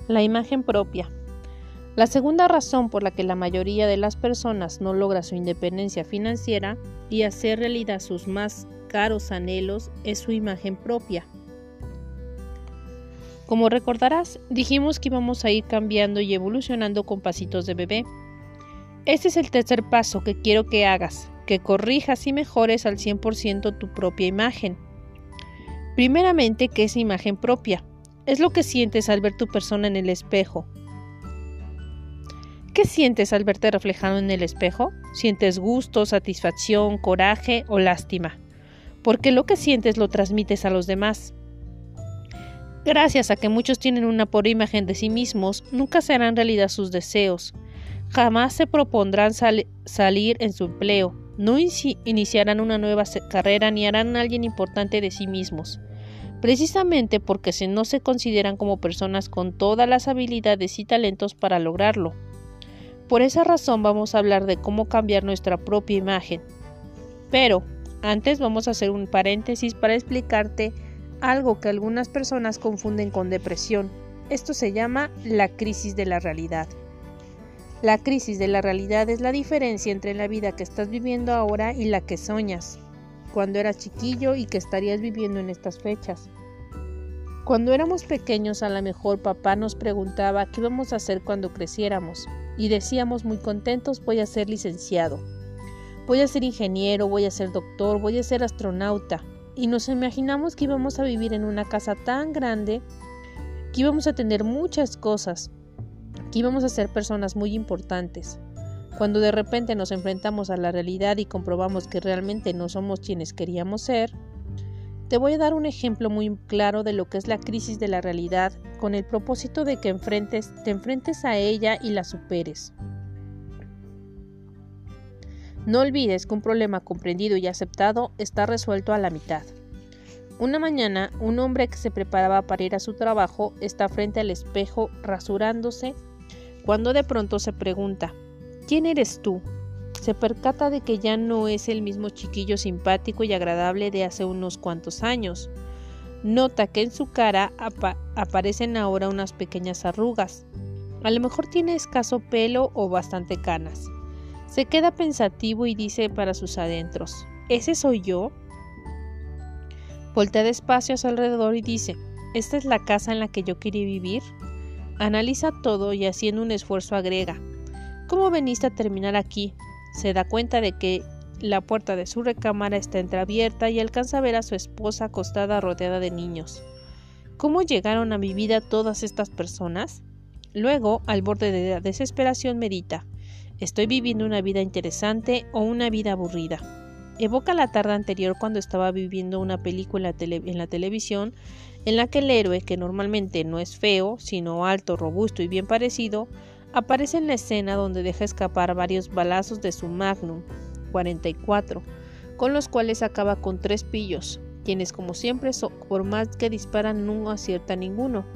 La imagen propia. La segunda razón por la que la mayoría de las personas no logra su independencia financiera y hacer realidad sus más caros anhelos es su imagen propia. Como recordarás, dijimos que íbamos a ir cambiando y evolucionando con pasitos de bebé. Este es el tercer paso que quiero que hagas, que corrijas y mejores al 100% tu propia imagen. Primeramente, ¿qué es imagen propia? Es lo que sientes al ver tu persona en el espejo. ¿Qué sientes al verte reflejado en el espejo? ¿Sientes gusto, satisfacción, coraje o lástima? Porque lo que sientes lo transmites a los demás. Gracias a que muchos tienen una pobre imagen de sí mismos, nunca se harán realidad sus deseos. Jamás se propondrán salir en su empleo. No iniciarán una nueva carrera ni harán a alguien importante de sí mismos. Precisamente porque no se consideran como personas con todas las habilidades y talentos para lograrlo. Por esa razón vamos a hablar de cómo cambiar nuestra propia imagen. Pero antes vamos a hacer un paréntesis para explicarte algo que algunas personas confunden con depresión. Esto se llama la crisis de la realidad. La crisis de la realidad es la diferencia entre la vida que estás viviendo ahora y la que soñas cuando eras chiquillo y que estarías viviendo en estas fechas. Cuando éramos pequeños, a lo mejor papá nos preguntaba qué íbamos a hacer cuando creciéramos y decíamos muy contentos: voy a ser licenciado, voy a ser ingeniero, voy a ser doctor, voy a ser astronauta, y nos imaginamos que íbamos a vivir en una casa tan grande, que íbamos a tener muchas cosas, que íbamos a ser personas muy importantes. Cuando de repente nos enfrentamos a la realidad y comprobamos que realmente no somos quienes queríamos ser, te voy a dar un ejemplo muy claro de lo que es la crisis de la realidad, con el propósito de que te enfrentes a ella y la superes. No olvides que un problema comprendido y aceptado está resuelto a la mitad. Una mañana, un hombre que se preparaba para ir a su trabajo está frente al espejo rasurándose, cuando de pronto se pregunta: ¿quién eres tú? Se percata de que ya no es el mismo chiquillo simpático y agradable de hace unos cuantos años. Nota que en su cara aparecen ahora unas pequeñas arrugas. A lo mejor tiene escaso pelo o bastante canas. Se queda pensativo y dice para sus adentros: ¿ese soy yo? Voltea despacio a su alrededor y dice: ¿esta es la casa en la que yo quería vivir? Analiza todo y haciendo un esfuerzo agrega: ¿cómo veniste a terminar aquí? Se da cuenta de que la puerta de su recámara está entreabierta y alcanza a ver a su esposa acostada rodeada de niños. ¿Cómo llegaron a mi vida todas estas personas? Luego, al borde de la desesperación, medita: ¿estoy viviendo una vida interesante o una vida aburrida? Evoca la tarde anterior cuando estaba viviendo una película en la televisión en la que el héroe, que normalmente no es feo, sino alto, robusto y bien parecido, aparece en la escena donde deja escapar varios balazos de su Magnum 44, con los cuales acaba con 3 pillos, quienes como siempre, por más que disparan, no acierta ninguno.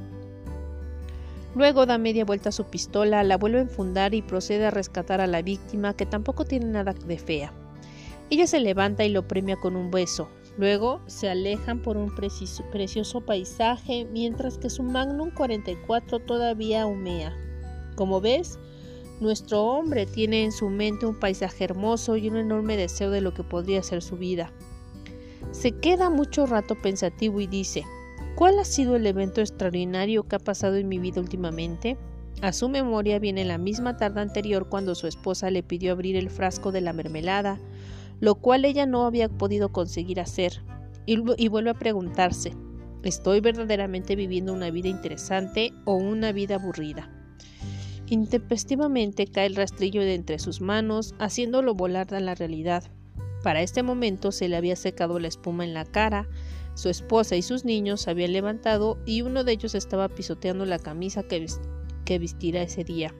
Luego da media vuelta a su pistola, la vuelve a enfundar y procede a rescatar a la víctima, que tampoco tiene nada de fea. Ella se levanta y lo premia con un beso. Luego se alejan por un precioso paisaje, mientras que su Magnum 44 todavía humea. Como ves, nuestro hombre tiene en su mente un paisaje hermoso y un enorme deseo de lo que podría ser su vida. Se queda mucho rato pensativo y dice: ¿cuál ha sido el evento extraordinario que ha pasado en mi vida últimamente? A su memoria viene la misma tarde anterior cuando su esposa le pidió abrir el frasco de la mermelada, lo cual ella no había podido conseguir hacer, y vuelve a preguntarse: ¿estoy verdaderamente viviendo una vida interesante o una vida aburrida? Intempestivamente cae el rastrillo de entre sus manos, haciéndolo volar a la realidad. Para este momento se le había secado la espuma en la cara, su esposa y sus niños se habían levantado y uno de ellos estaba pisoteando la camisa que vestirá ese día.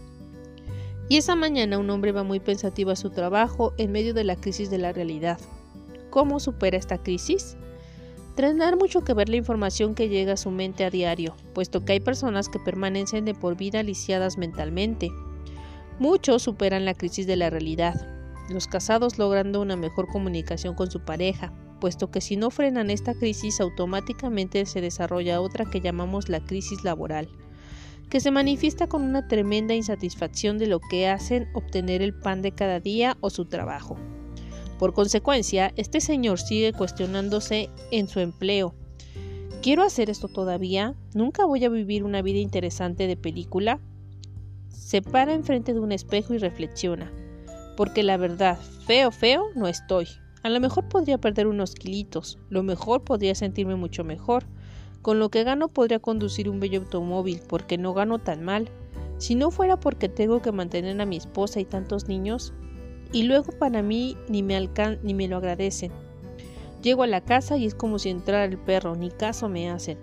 Y esa mañana un hombre va muy pensativo a su trabajo en medio de la crisis de la realidad. ¿Cómo supera esta crisis? Tendrá mucho que ver la información que llega a su mente a diario, puesto que hay personas que permanecen de por vida lisiadas mentalmente. Muchos superan la crisis de la realidad, los casados logrando una mejor comunicación con su pareja, puesto que si no frenan esta crisis automáticamente se desarrolla otra que llamamos la crisis laboral, que se manifiesta con una tremenda insatisfacción de lo que hacen obtener el pan de cada día o su trabajo. Por consecuencia, este señor sigue cuestionándose en su empleo. ¿Quiero hacer esto todavía? ¿Nunca voy a vivir una vida interesante de película? Se para enfrente de un espejo y reflexiona. Porque la verdad, feo no estoy. A lo mejor podría perder unos kilitos, lo mejor podría sentirme mucho mejor. Con lo que gano podría conducir un bello automóvil, porque no gano tan mal. Si no fuera porque tengo que mantener a mi esposa y tantos niños, y luego para mí ni me lo agradecen. Llego a la casa y es como si entrara el perro, ni caso me hacen.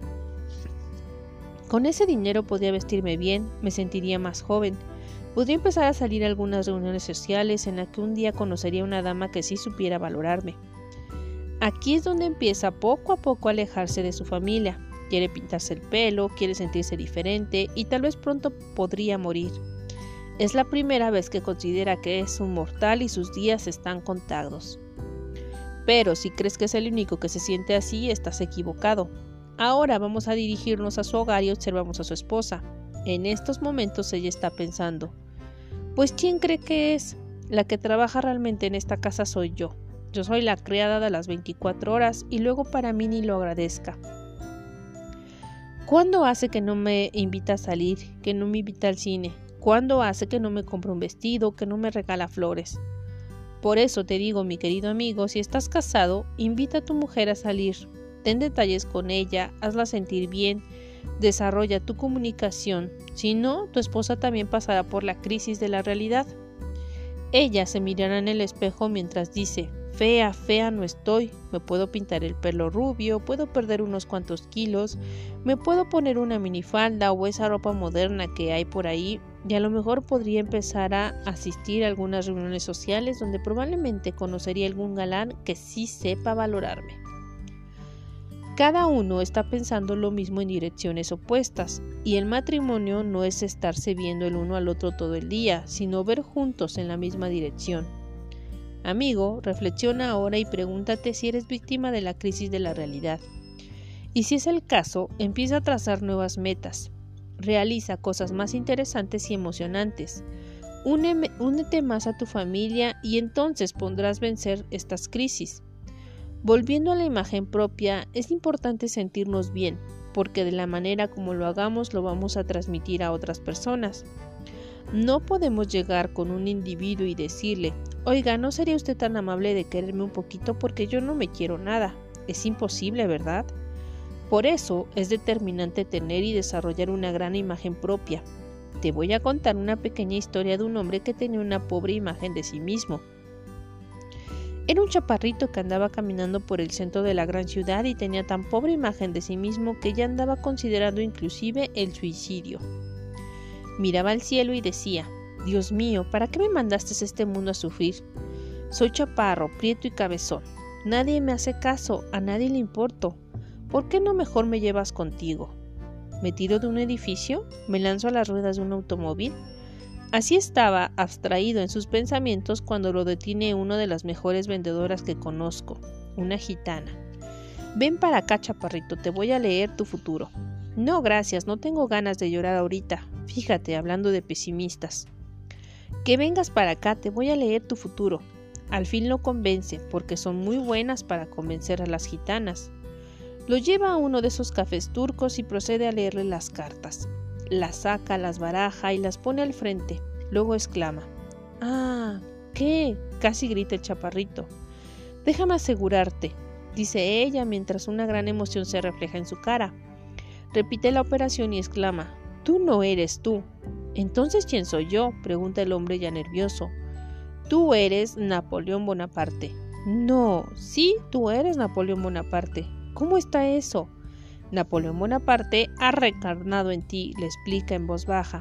Con ese dinero podría vestirme bien, me sentiría más joven. Podría empezar a salir a algunas reuniones sociales en las que un día conocería a una dama que sí supiera valorarme. Aquí es donde empieza poco a poco a alejarse de su familia. Quiere pintarse el pelo, quiere sentirse diferente y tal vez pronto podría morir. Es la primera vez que considera que es un mortal y sus días están contados. Pero si crees que es el único que se siente así, estás equivocado. Ahora vamos a dirigirnos a su hogar y observamos a su esposa. En estos momentos ella está pensando: pues ¿quién cree que es? La que trabaja realmente en esta casa soy yo. Yo soy la criada de las 24 horas y luego para mí ni lo agradezca. ¿Cuándo hace que no me invita a salir, que no me invita al cine? ¿Cuándo hace que no me compra un vestido, que no me regala flores? Por eso te digo, mi querido amigo, si estás casado, invita a tu mujer a salir. Ten detalles con ella, hazla sentir bien, desarrolla tu comunicación. Si no, tu esposa también pasará por la crisis de la realidad. Ella se mirará en el espejo mientras dice: fea no estoy, me puedo pintar el pelo rubio, puedo perder unos cuantos kilos, me puedo poner una minifalda o esa ropa moderna que hay por ahí, y a lo mejor podría empezar a asistir a algunas reuniones sociales donde probablemente conocería algún galán que sí sepa valorarme. Cada uno está pensando lo mismo en direcciones opuestas, y el matrimonio no es estarse viendo el uno al otro todo el día, sino ver juntos en la misma dirección. Amigo, reflexiona ahora y pregúntate si eres víctima de la crisis de la realidad. Y si es el caso, empieza a trazar nuevas metas. Realiza cosas más interesantes y emocionantes. Únete más a tu familia y entonces podrás vencer estas crisis. Volviendo a la imagen propia, es importante sentirnos bien, porque de la manera como lo hagamos lo vamos a transmitir a otras personas. No podemos llegar con un individuo y decirle: oiga, ¿no sería usted tan amable de quererme un poquito porque yo no me quiero nada? Es imposible, ¿verdad? Por eso es determinante tener y desarrollar una gran imagen propia. Te voy a contar una pequeña historia de un hombre que tenía una pobre imagen de sí mismo. Era un chaparrito que andaba caminando por el centro de la gran ciudad y tenía tan pobre imagen de sí mismo que ya andaba considerando inclusive el suicidio. Miraba al cielo y decía: Dios mío, ¿para qué me mandaste a este mundo a sufrir? Soy chaparro, prieto y cabezón. Nadie me hace caso, a nadie le importo. ¿Por qué no mejor me llevas contigo? ¿Me tiro de un edificio? ¿Me lanzo a las ruedas de un automóvil? Así estaba abstraído en sus pensamientos cuando lo detiene una de las mejores vendedoras que conozco, una gitana. Ven para acá, chaparrito, te voy a leer tu futuro. No, gracias, no tengo ganas de llorar ahorita. Fíjate, hablando de pesimistas. Que vengas para acá, te voy a leer tu futuro. Al fin lo convence, porque son muy buenas para convencer a las gitanas. Lo lleva a uno de esos cafés turcos y procede a leerle las cartas. Las saca, las baraja y las pone al frente. Luego exclama: ¡Ah! ¿Qué? Casi grita el chaparrito. Déjame asegurarte, dice ella mientras una gran emoción se refleja en su cara. Repite la operación y exclama: Tú no eres tú. ¿Entonces quién soy yo?, pregunta el hombre ya nervioso. Tú eres Napoleón Bonaparte. No, sí, tú eres Napoleón Bonaparte. ¿Cómo está eso? Napoleón Bonaparte ha reencarnado en ti, le explica en voz baja.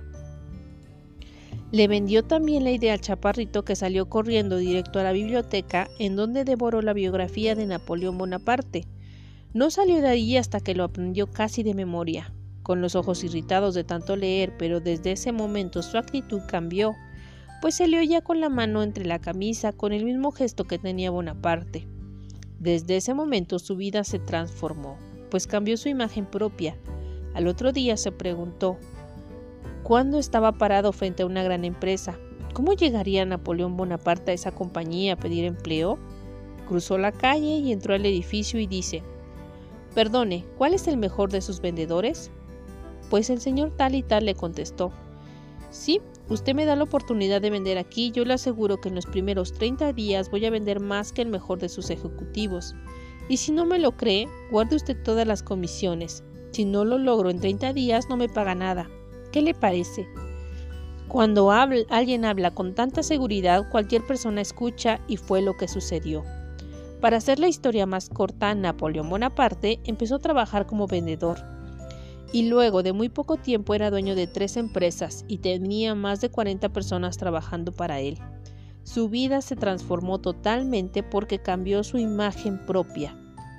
Le vendió también la idea al chaparrito, que salió corriendo directo a la biblioteca, en donde devoró la biografía de Napoleón Bonaparte. No salió de allí hasta que lo aprendió casi de memoria, con los ojos irritados de tanto leer, pero desde ese momento su actitud cambió, pues se le oía con la mano entre la camisa con el mismo gesto que tenía Bonaparte. Desde ese momento su vida se transformó, pues cambió su imagen propia. Al otro día se preguntó: cuando estaba parado frente a una gran empresa. ¿Cómo llegaría Napoleón Bonaparte a esa compañía a pedir empleo? Cruzó la calle y entró al edificio y dice: «Perdone, ¿cuál es el mejor de sus vendedores?». Pues el señor tal y tal le contestó: «Sí, usted me da la oportunidad de vender aquí, yo le aseguro que en los primeros 30 días voy a vender más que el mejor de sus ejecutivos. Y si no me lo cree, guarde usted todas las comisiones. Si no lo logro en 30 días, no me paga nada. ¿Qué le parece?». Cuando alguien habla con tanta seguridad, cualquier persona escucha, y fue lo que sucedió. Para hacer la historia más corta, Napoleón Bonaparte empezó a trabajar como vendedor y luego de muy poco tiempo era dueño de 3 empresas y tenía más de 40 personas trabajando para él. Su vida se transformó totalmente porque cambió su imagen propia.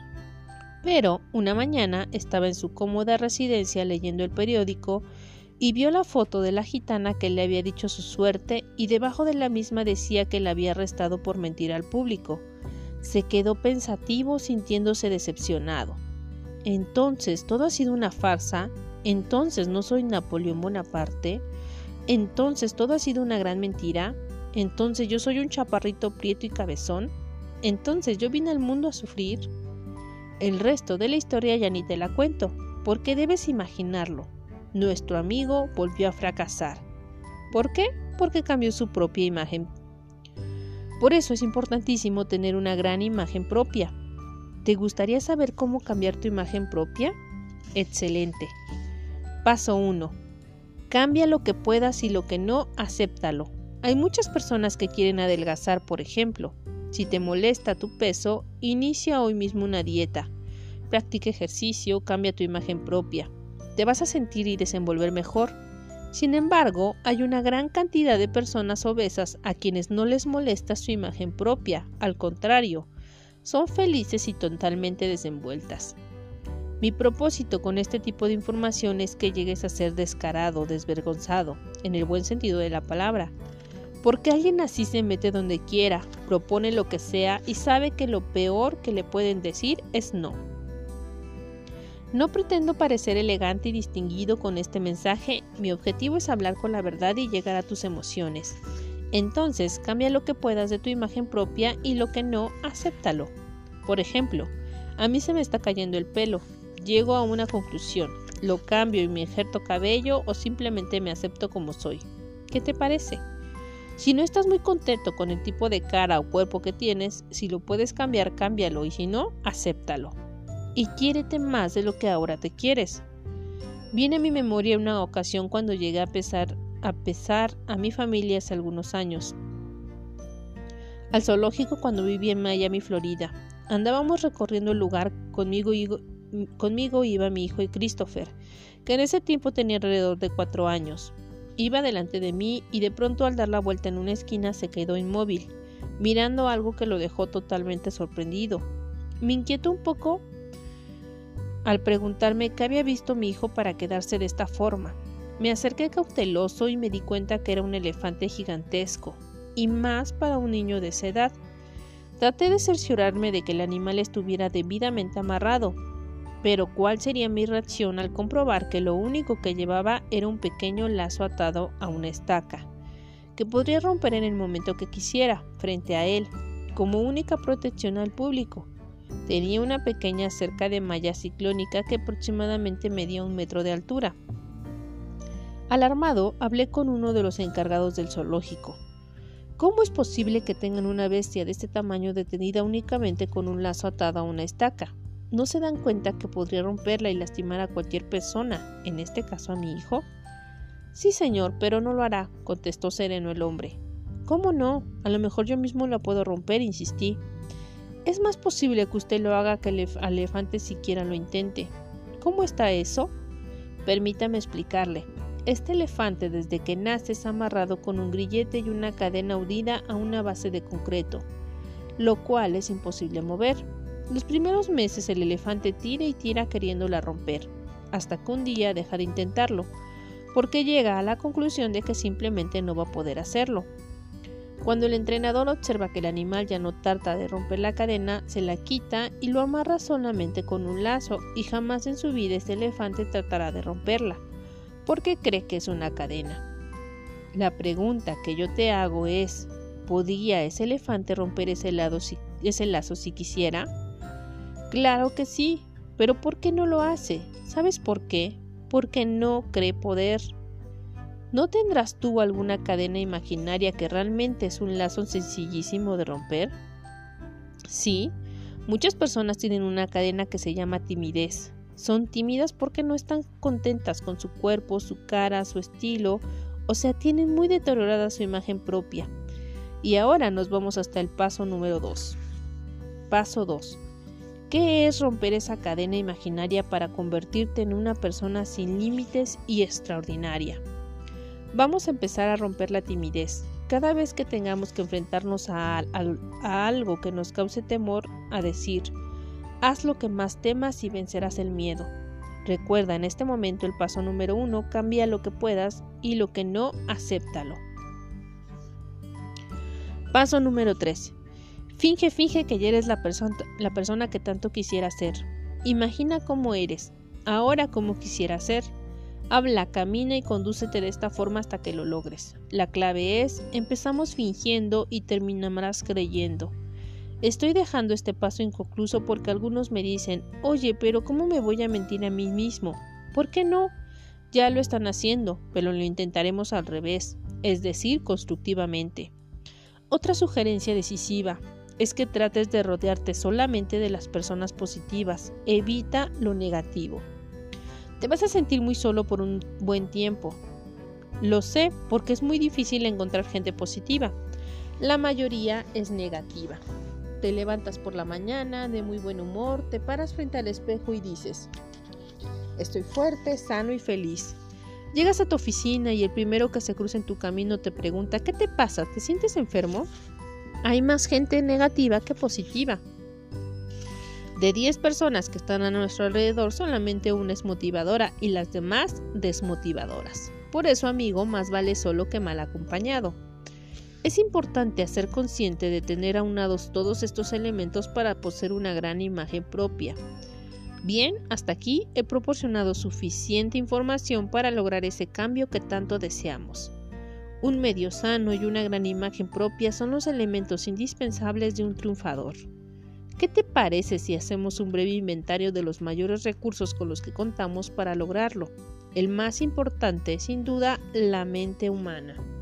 Pero una mañana estaba en su cómoda residencia leyendo el periódico y vio la foto de la gitana que le había dicho su suerte, y debajo de la misma decía que la había arrestado por mentir al público. Se quedó pensativo, sintiéndose decepcionado. Entonces, ¿todo ha sido una farsa? Entonces, ¿no soy Napoleón Bonaparte? Entonces, ¿todo ha sido una gran mentira? Entonces, ¿yo soy un chaparrito prieto y cabezón? Entonces, ¿yo vine al mundo a sufrir? El resto de la historia ya ni te la cuento, porque debes imaginarlo. Nuestro amigo volvió a fracasar. ¿Por qué? Porque cambió su propia imagen. Por eso es importantísimo tener una gran imagen propia. ¿Te gustaría saber cómo cambiar tu imagen propia? Excelente. Paso 1. Cambia lo que puedas y lo que no, acéptalo. Hay muchas personas que quieren adelgazar, por ejemplo. Si te molesta tu peso, inicia hoy mismo una dieta. Practica ejercicio, cambia tu imagen propia. Te vas a sentir y desenvolver mejor. Sin embargo, hay una gran cantidad de personas obesas a quienes no les molesta su imagen propia, al contrario, son felices y totalmente desenvueltas. Mi propósito con este tipo de información es que llegues a ser descarado, desvergonzado, en el buen sentido de la palabra, porque alguien así se mete donde quiera, propone lo que sea y sabe que lo peor que le pueden decir es no. No pretendo parecer elegante y distinguido con este mensaje, mi objetivo es hablar con la verdad y llegar a tus emociones. Entonces, cambia lo que puedas de tu imagen propia y lo que no, acéptalo. Por ejemplo, a mí se me está cayendo el pelo. Llego a una conclusión, lo cambio y me injerto cabello o simplemente me acepto como soy. ¿Qué te parece? Si no estás muy contento con el tipo de cara o cuerpo que tienes, si lo puedes cambiar, cámbialo, y si no, acéptalo. Y quiérete más de lo que ahora te quieres. Viene a mi memoria una ocasión cuando llegué a pesar a mi familia hace algunos años, al zoológico cuando vivía en Miami, Florida. Andábamos recorriendo el lugar, conmigo iba mi hijo y Christopher, que en ese tiempo tenía alrededor de 4 años. Iba delante de mí y de pronto al dar la vuelta en una esquina se quedó inmóvil, mirando algo que lo dejó totalmente sorprendido. Me inquietó un poco al preguntarme qué había visto mi hijo para quedarse de esta forma. Me acerqué cauteloso y me di cuenta que era un elefante gigantesco, y más para un niño de esa edad. Traté de cerciorarme de que el animal estuviera debidamente amarrado, pero ¿cuál sería mi reacción al comprobar que lo único que llevaba era un pequeño lazo atado a una estaca, que podría romper en el momento que quisiera, frente a él, como única protección al público? Tenía una pequeña cerca de malla ciclónica que aproximadamente medía 1 metro de altura. Alarmado, hablé con uno de los encargados del zoológico. ¿Cómo es posible que tengan una bestia de este tamaño detenida únicamente con un lazo atado a una estaca? ¿No se dan cuenta que podría romperla y lastimar a cualquier persona, en este caso a mi hijo? Sí, señor, pero no lo hará, contestó sereno el hombre. ¿Cómo no? A lo mejor yo mismo la puedo romper, insistí. Es más posible que usted lo haga que el elefante siquiera lo intente. ¿Cómo está eso? Permítame explicarle. Este elefante desde que nace es amarrado con un grillete y una cadena hundida a una base de concreto, lo cual es imposible mover. Los primeros meses el elefante tira y tira queriéndola romper, hasta que un día deja de intentarlo, porque llega a la conclusión de que simplemente no va a poder hacerlo. Cuando el entrenador observa que el animal ya no trata de romper la cadena, se la quita y lo amarra solamente con un lazo, y jamás en su vida este elefante tratará de romperla, ¿Por qué cree que es una cadena? La pregunta que yo te hago es, ¿podría ese elefante romper ese lazo si quisiera? Claro que sí, pero ¿por qué no lo hace? ¿Sabes por qué? Porque no cree poder. ¿No tendrás tú alguna cadena imaginaria que realmente es un lazo sencillísimo de romper? Sí, muchas personas tienen una cadena que se llama timidez. Son tímidas porque no están contentas con su cuerpo, su cara, su estilo, o sea, tienen muy deteriorada su imagen propia. Y ahora nos vamos hasta el paso número 2. Paso 2. ¿Qué es romper esa cadena imaginaria para convertirte en una persona sin límites y extraordinaria? Vamos a empezar a romper la timidez. Cada vez que tengamos que enfrentarnos a algo que nos cause temor, a decir, haz lo que más temas y vencerás el miedo. Recuerda en este momento el paso número 1, cambia lo que puedas y lo que no, acéptalo. Paso número 3. Finge que ya eres la persona que tanto quisieras ser. Imagina cómo eres, ahora cómo quisieras ser. Habla, camina y condúcete de esta forma hasta que lo logres. La clave es, empezamos fingiendo y terminarás creyendo. Estoy dejando este paso inconcluso porque algunos me dicen, oye, pero ¿cómo me voy a mentir a mí mismo? ¿Por qué no? Ya lo están haciendo, pero lo intentaremos al revés, es decir, constructivamente. Otra sugerencia decisiva es que trates de rodearte solamente de las personas positivas. Evita lo negativo. Te vas a sentir muy solo por un buen tiempo. Lo sé porque es muy difícil encontrar gente positiva. La mayoría es negativa. Te levantas por la mañana de muy buen humor, te paras frente al espejo y dices, estoy fuerte, sano y feliz. Llegas a tu oficina y el primero que se cruza en tu camino te pregunta, ¿qué te pasa? ¿Te sientes enfermo? Hay más gente negativa que positiva. De 10 personas que están a nuestro alrededor, solamente una es motivadora y las demás desmotivadoras. Por eso, amigo, más vale solo que mal acompañado. Es importante ser consciente de tener aunados todos estos elementos para poseer una gran imagen propia. Bien, hasta aquí he proporcionado suficiente información para lograr ese cambio que tanto deseamos. Un medio sano y una gran imagen propia son los elementos indispensables de un triunfador. ¿Qué te parece si hacemos un breve inventario de los mayores recursos con los que contamos para lograrlo? El más importante, sin duda, la mente humana.